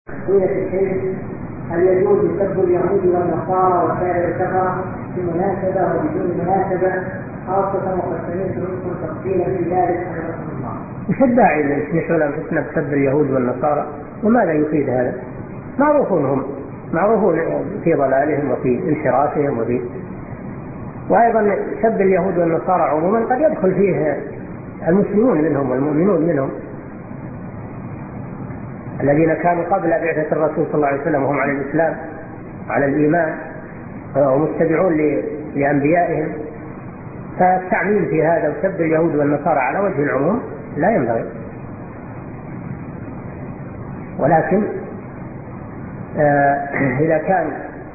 فضيلة الشيخ، هل يجوز سب اليهود والنصارى وسائر الكفرة في مناسبة وبدون مناسبة، خاصة وقد سمعت منكم تفصيلا في ذلك حفظكم الله؟ وش الداعي نشغل انفسنا بسب اليهود والنصارى؟ وماذا يفيد هذا؟ معروفون في ضلالهم وفي انحرافهم وأيضا سب اليهود والنصارى عموما قد يدخل فيه المسلمون منهم والمؤمنون منهم الذين كانوا قبل بعثة الرسول صلى الله عليه وسلم وهم على الإسلام على الإيمان ومتبعون لأنبيائهم. فالتعميم في هذا وسب اليهود والنصارى على وجه العموم لا ينبغي، ولكن إذا كان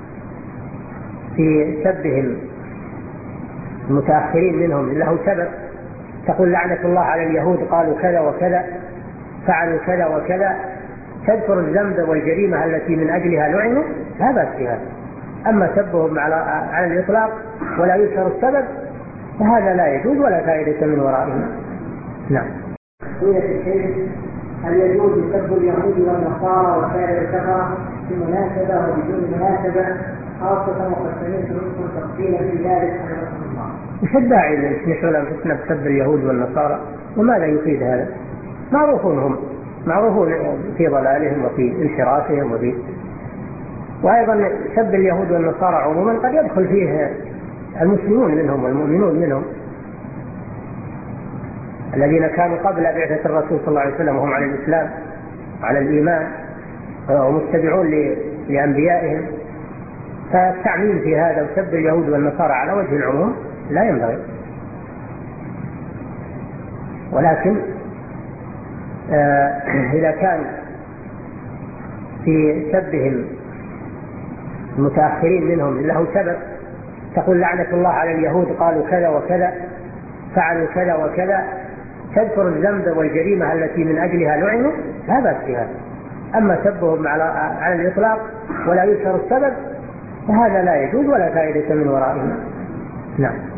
في سبهم المتأخرين منهم له سبب، تقول لعنة الله على اليهود قالوا كذا وكذا فعلوا كذا وكذا، تذكر الذنب والجريمة التي من أجلها لعنوا، لا بأس بها. أما سبهم على الإطلاق ولا يذكر السبب فهذا لا يجوز ولا فائدة من ورائه. نعم. فضيلة الشيخ، هل يجوز سب اليهود والنصارى وسائر الكفرة في مناسبة وبدون مناسبة، خاصة وقد سمعت منكم تفصيلا في ذلك حفظكم الله؟ وش الداعي نشغل انفسنا بسب اليهود والنصارى؟ وماذا يفيد هذا؟ معروفون في ضلالهم وفي انحرافهم وأيضا سب اليهود والنصارى عموما قد يدخل فيه المسلمون منهم والمؤمنون منهم الذين كانوا قبل بعثة الرسول صلى الله عليه وسلم وهم على الإسلام على الإيمان ومتبعون لأنبيائهم. فالتعميم في هذا وسب اليهود والنصارى على وجه العموم لا ينبغي، ولكن إذا كان في سبهم المتأخرين منهم له سبب، تقول لعنة الله على اليهود قالوا كذا وكذا فعلوا كذا وكذا، تذكر الذنب والجريمة التي من أجلها لعنوا، لا بأس بها. أما سبهم على الإطلاق ولا يذكر السبب فهذا لا يجوز ولا فائدة من ورائه. نعم.